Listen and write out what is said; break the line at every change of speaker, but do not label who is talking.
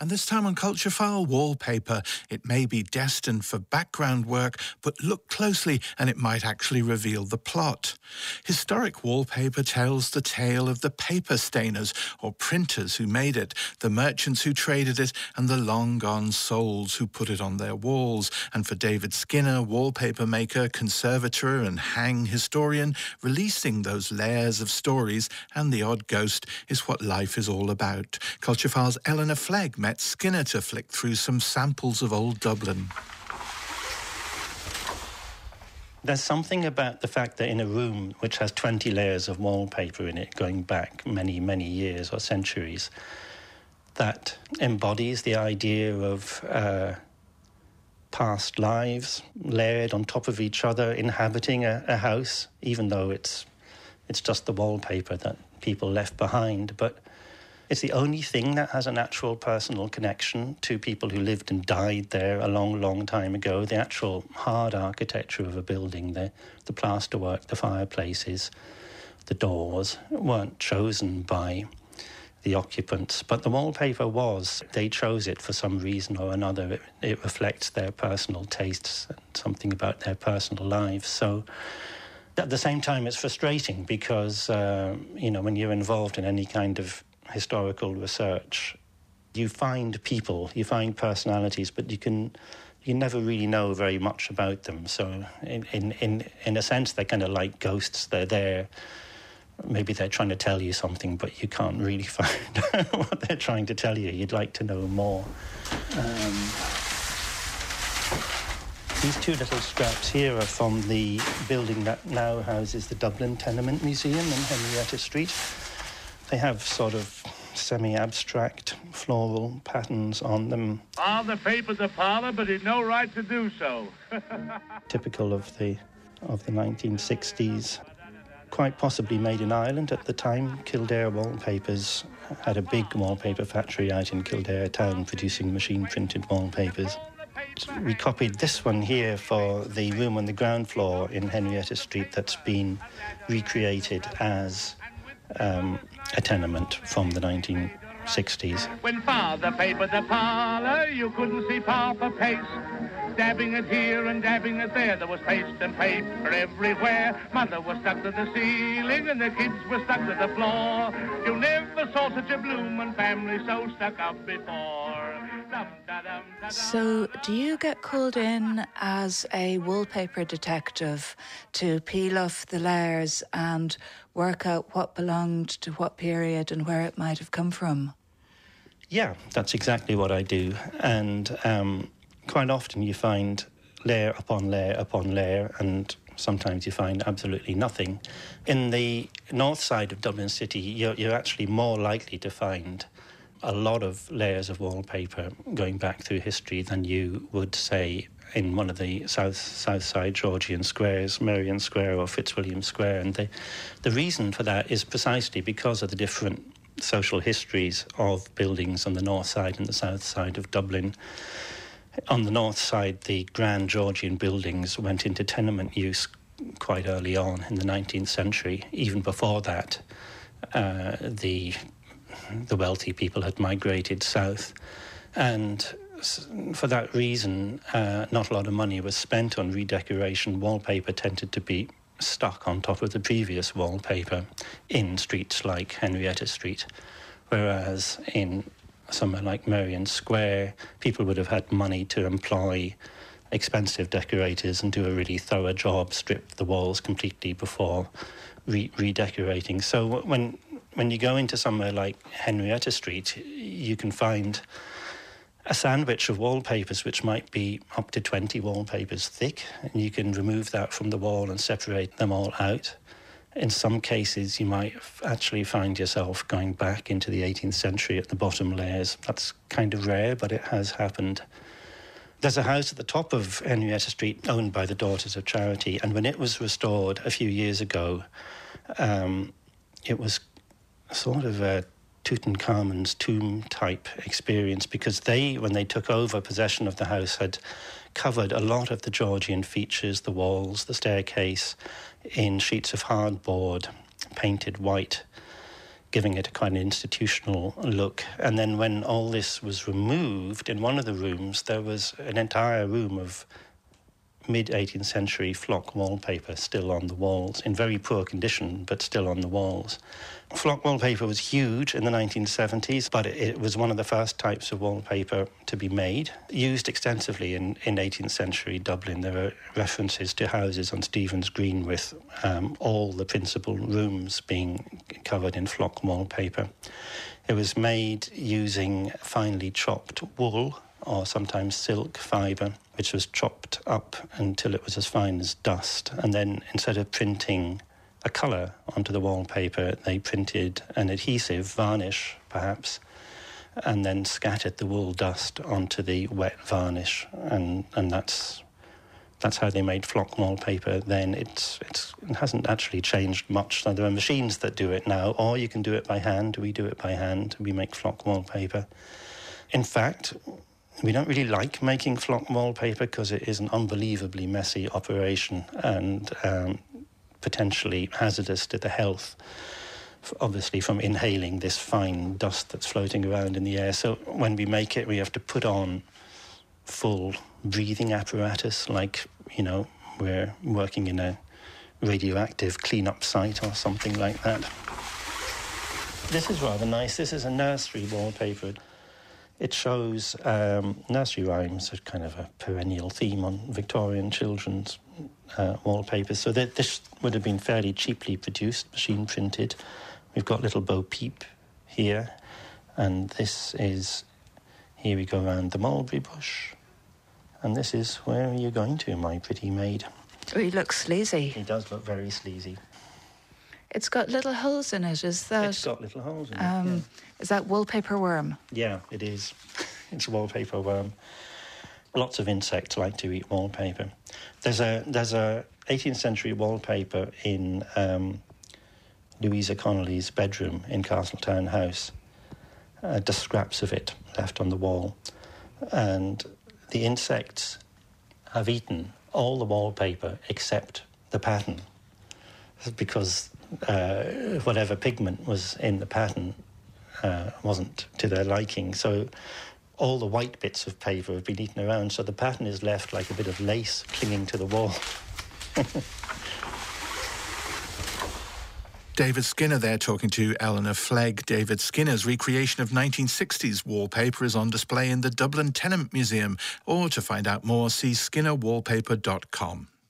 And this time on Culture File, wallpaper. It may be destined for background work, but look closely and it might actually reveal the plot. Historic wallpaper tells the tale of the paper stainers or printers who made it, the merchants who traded it, and the long-gone souls who put it on their walls. And for David Skinner, wallpaper maker, conservator and hang historian, releasing those layers of stories and the odd ghost is what life is all about. Culture File's Eleanor Flegg met Skinner to flick through some samples of old Dublin.
There's something about the fact that in a room which has 20 layers of wallpaper in it, going back many, many years or centuries, that embodies the idea of past lives layered on top of each other, inhabiting a house, even though it's just the wallpaper that people left behind. But it's the only thing that has an actual personal connection to people who lived and died there a long, long time ago. The actual hard architecture of a building, the plasterwork, the fireplaces, the doors weren't chosen by the occupants, but the wallpaper was. They chose it for some reason or another. It reflects their personal tastes and something about their personal lives. So at the same time, it's frustrating because, when you're involved in any kind of historical research, you find people, you find personalities, but you never really know very much about them. So in a sense, they're kind of like ghosts. They're there. Maybe they're trying to tell you something, but you can't really find out what they're trying to tell you. You'd like to know more. These two little scraps here are from the building that now houses the Dublin Tenement Museum in Henrietta Street. They have sort of semi-abstract floral patterns on them.
All the paper's a parlour, but he'd no right to do so.
Typical of the 1960s. Quite possibly made in Ireland at the time. Kildare Wallpapers had a big wallpaper factory out in Kildare town producing machine-printed wallpapers. We copied this one here for the room on the ground floor in Henrietta Street that's been recreated as a tenement from the 1960s.
When father papered the parlour, you couldn't see Papa Pace. Dabbing it here and dabbing it there, there was paste and paper everywhere. Mother was stuck to the ceiling and the kids were stuck to the floor. You never saw such a bloomin' family so stuck up before.
So, do you get called in as a wallpaper detective to peel off the layers and work out what belonged to what period and where it might have come from?
Yeah, that's exactly what I do. And quite often you find layer upon layer upon layer, and sometimes you find absolutely nothing. In the north side of Dublin City, you're actually more likely to find a lot of layers of wallpaper going back through history than you would, say, in one of the south side Georgian squares, Merrion Square or Fitzwilliam Square. And the reason for that is precisely because of the different social histories of buildings on the north side and the south side of Dublin. On the north side, the grand Georgian buildings went into tenement use quite early on in the 19th century. Even before that, the wealthy people had migrated south, and for that reason, not a lot of money was spent on redecoration. Wallpaper tended to be stuck on top of the previous wallpaper in streets like Henrietta Street, whereas in somewhere like Merrion Square, people would have had money to employ expensive decorators and do a really thorough job, strip the walls completely before redecorating. So when you go into somewhere like Henrietta Street, you can find a sandwich of wallpapers which might be up to 20 wallpapers thick, and you can remove that from the wall and separate them all out. In some cases, you might actually find yourself going back into the 18th century at the bottom layers. That's kind of rare, but it has happened. There's a house at the top of Henrietta Street owned by the Daughters of Charity, and when it was restored a few years ago, it was sort of a Tutankhamun's tomb type experience, because they, when they took over possession of the house, had covered a lot of the Georgian features, the walls, the staircase, in sheets of hardboard painted white. giving it a kind of institutional look. And then when all this was removed, in one of the rooms, there was an entire room of mid-18th century flock wallpaper still on the walls, in very poor condition, but still on the walls. Flock wallpaper was huge in the 1970s, but it was one of the first types of wallpaper to be made, used extensively in 18th century Dublin. There are references to houses on Stephen's Green with all the principal rooms being covered in flock wallpaper. It was made using finely chopped wool, or sometimes silk fibre, which was chopped up until it was as fine as dust. And then instead of printing a colour onto the wallpaper, they printed an adhesive, varnish perhaps, and then scattered the wool dust onto the wet varnish. And that's how they made flock wallpaper then. It hasn't actually changed much. There are machines that do it now, or you can do it by hand. We do it by hand. We make flock wallpaper. In fact, we don't really like making flock wallpaper because it is an unbelievably messy operation and potentially hazardous to the health, obviously from inhaling this fine dust that's floating around in the air. So when we make it, we have to put on full breathing apparatus, like, you know, we're working in a radioactive clean-up site or something like that. This is rather nice. This is a nursery wallpaper. It shows nursery rhymes, a kind of a perennial theme on Victorian children's wallpapers. So this would have been fairly cheaply produced, machine printed. We've got little Bo Peep here, and this is, here we go around the mulberry bush, and this is Where Are You Going To, My Pretty Maid.
Oh, he looks sleazy.
He does look very sleazy.
It's got little holes in it, is that?
It's got little holes in it, yeah.
Is that wallpaper worm?
Yeah, it is. It's a wallpaper worm. Lots of insects like to eat wallpaper. There's a 18th century wallpaper in Louisa Connolly's bedroom in Castletown House. Just scraps of it left on the wall. And the insects have eaten all the wallpaper except the pattern, because whatever pigment was in the pattern wasn't to their liking. So all the white bits of paper have been eaten around, so the pattern is left like a bit of lace clinging to the wall.
David Skinner there talking to Eleanor Flegg. David Skinner's recreation of 1960s wallpaper is on display in the Dublin Tenement Museum, or to find out more, see skinnerwallpaper.com.